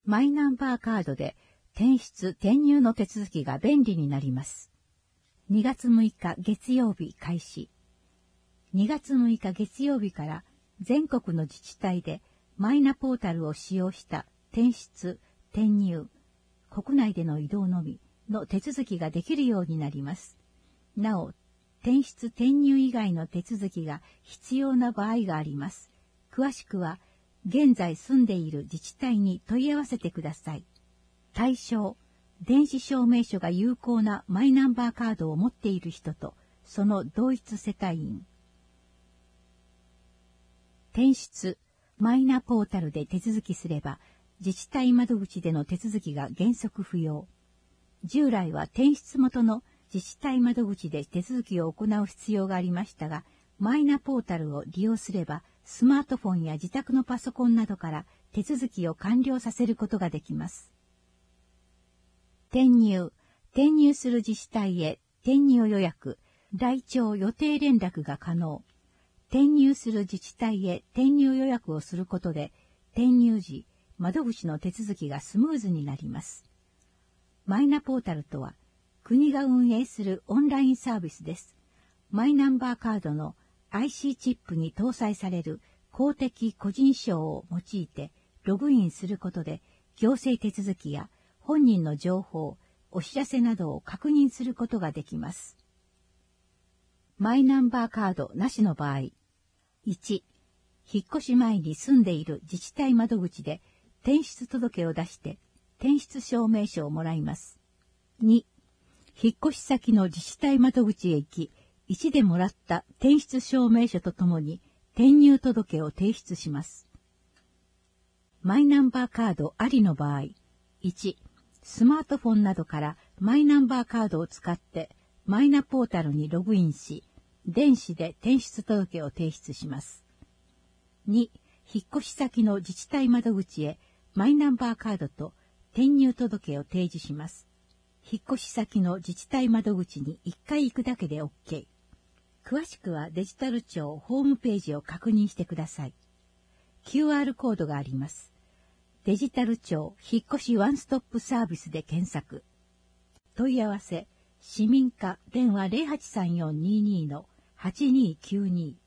マイナンバーカードで転出・転入の手続きが便利になります。2月6日月曜日開始。2月6日月曜日から全国の自治体でマイナポータルを使用した転出・転入、国内での移動のみの手続きができるようになります。なお、転出・転入以外の手続きが必要な場合があります。詳しくは、現在住んでいる自治体に問い合わせてください。対象、電子証明書が有効なマイナンバーカードを持っている人と、その同一世帯員。転出、マイナポータルで手続きすれば、自治体窓口での手続きが原則不要。従来は転出元の自治体窓口で手続きを行う必要がありましたが、マイナポータルを利用すれば、スマートフォンや自宅のパソコンなどから手続きを完了させることができます。転入する自治体へ転入予約、来庁予定連絡が可能。転入する自治体へ転入予約をすることで、転入時、窓口の手続きがスムーズになります。マイナポータルとは、国が運営するオンラインサービスです。マイナンバーカードの IC チップに搭載される公的個人証を用いてログインすることで、行政手続きや本人の情報、お知らせなどを確認することができます。マイナンバーカードなしの場合、1、引っ越し前に住んでいる自治体窓口で転出届を出して転出証明書をもらいます。2、引っ越し先の自治体窓口へ行き、1でもらった転出証明書とともに転入届を提出します。マイナンバーカードありの場合、1、スマートフォンなどからマイナンバーカードを使ってマイナポータルにログインし、電子で転出届を提出します。2、引っ越し先の自治体窓口へマイナンバーカードと転入届を提示します。引っ越し先の自治体窓口に1回行くだけで OK。詳しくはデジタル庁ホームページを確認してください。QR コードがあります。デジタル庁引っ越しワンストップサービスで検索。問い合わせ、市民課電話 083422-8292